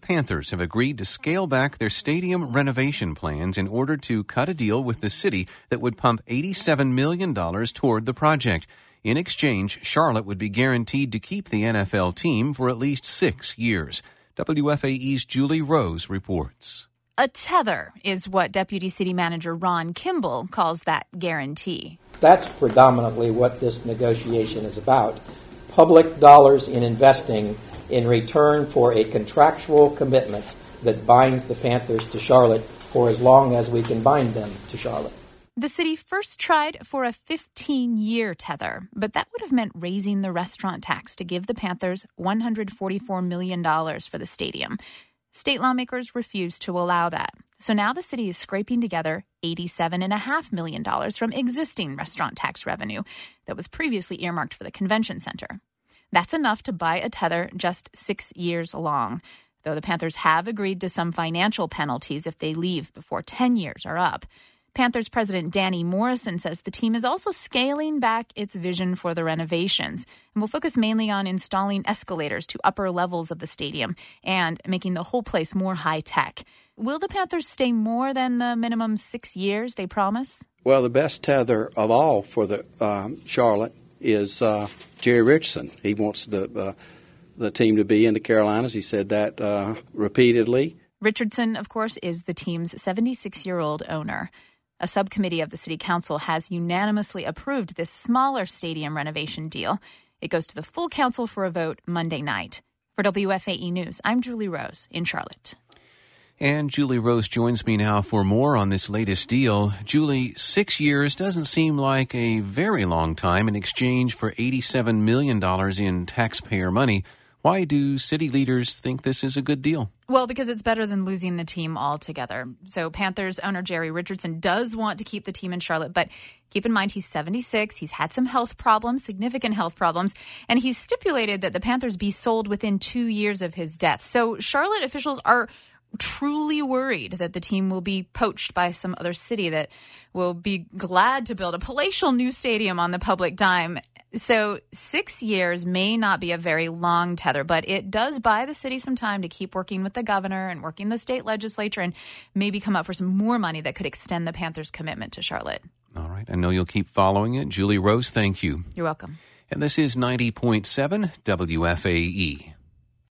Panthers have agreed to scale back their stadium renovation plans in order to cut a deal with the city that would pump $87 million toward the project. In exchange, Charlotte would be guaranteed to keep the NFL team for at least 6 years. WFAE's Julie Rose reports. A tether is what Deputy City Manager Ron Kimball calls that guarantee. That's predominantly what this negotiation is about. Public dollars in investing in return for a contractual commitment that binds the Panthers to Charlotte for as long as we can bind them to Charlotte. The city first tried for a 15-year tether, but that would have meant raising the restaurant tax to give the Panthers $144 million for the stadium. State lawmakers refused to allow that. So now the city is scraping together $87.5 million from existing restaurant tax revenue that was previously earmarked for the convention center. That's enough to buy a tether just 6 years long, though the Panthers have agreed to some financial penalties if they leave before 10 years are up. Panthers president Danny Morrison says the team is also scaling back its vision for the renovations and will focus mainly on installing escalators to upper levels of the stadium and making the whole place more high-tech. Will the Panthers stay more than the minimum 6 years they promise? Well, the best tether of all for the Charlotte is Jerry Richardson. He wants the team to be in the Carolinas. He said that repeatedly. Richardson, of course, is the team's 76-year-old owner. A subcommittee of the city council has unanimously approved this smaller stadium renovation deal. It goes to the full council for a vote Monday night. For WFAE News, I'm Julie Rose in Charlotte. And Julie Rose joins me now for more on this latest deal. Julie, 6 years doesn't seem like a very long time in exchange for $87 million in taxpayer money. Why do city leaders think this is a good deal? Well, because it's better than losing the team altogether. So Panthers owner Jerry Richardson does want to keep the team in Charlotte, but keep in mind he's 76. He's had some health problems, significant health problems, and he's stipulated that the Panthers be sold within 2 years of his death. So Charlotte officials are truly worried that the team will be poached by some other city that will be glad to build a palatial new stadium on the public dime. So 6 years may not be a very long tether, but it does buy the city some time to keep working with the governor and working the state legislature and maybe come up for some more money that could extend the Panthers' commitment to Charlotte. All right. I know you'll keep following it. Julie Rose, thank you. You're welcome. And this is 90.7 WFAE.